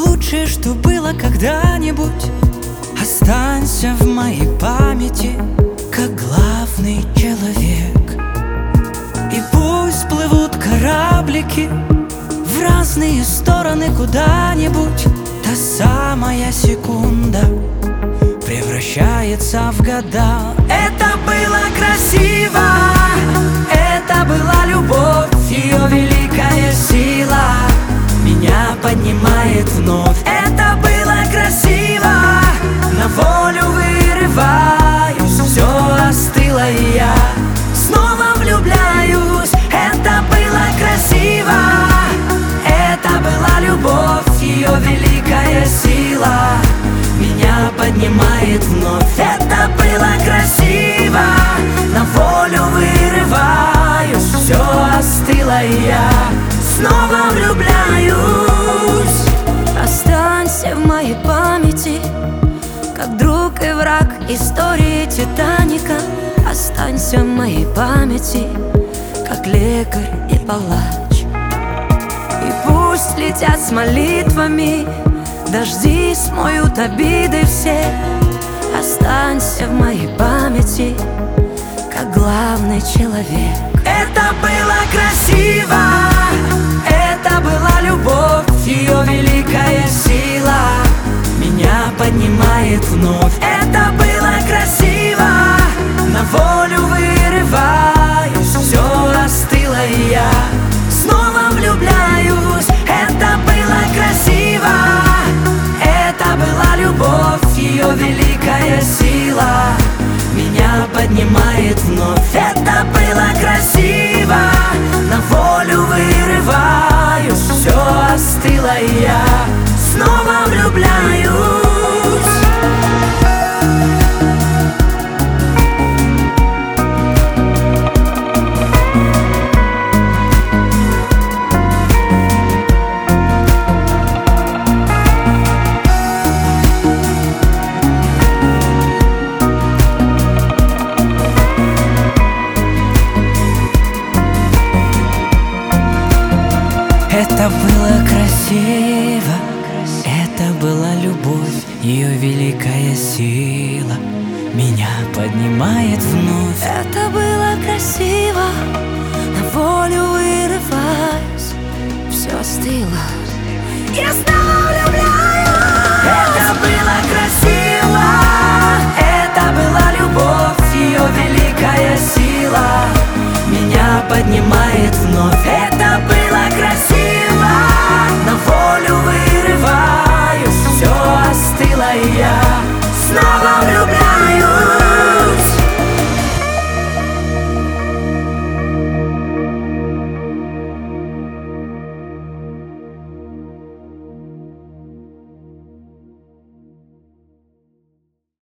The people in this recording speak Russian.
лучшее, что было когда-нибудь. Останься в моей памяти, как главный человек. И пусть плывут кораблики в разные стороны куда-нибудь, та самая секунда превращается в года. Это было красиво, это была любовь, ее великая сила меня поднимает вновь. Это было красиво, на волю вырываюсь, все остыло, и я снова влюбляюсь. Это было красиво, это была любовь, ее великая сила меня поднимает вновь. Это было красиво, на волю вырываюсь, все остыло, и я снова влюбляюсь. Останься в моей памяти, как друг и враг истории Титаника. Останься в моей памяти, как лекарь и палач. И пусть летят с молитвами дожди, смоют обиды все. Останься в моей памяти, как главный человек. Это было красиво, это была любовь, ее великая сила меня поднимает вновь. Это было красиво, на волю вырываюсь, все остыло, и я снова влюбляюсь. Это было красиво, это была любовь, ее великая сила меня поднимает вновь. Это было красиво, на волю вырываюсь, все остыло, и я снова влюбляюсь. Это было красиво, это была любовь, ее великая сила меня поднимает вновь. Это было красиво, на волю вырываюсь, все остыло. Я знаю.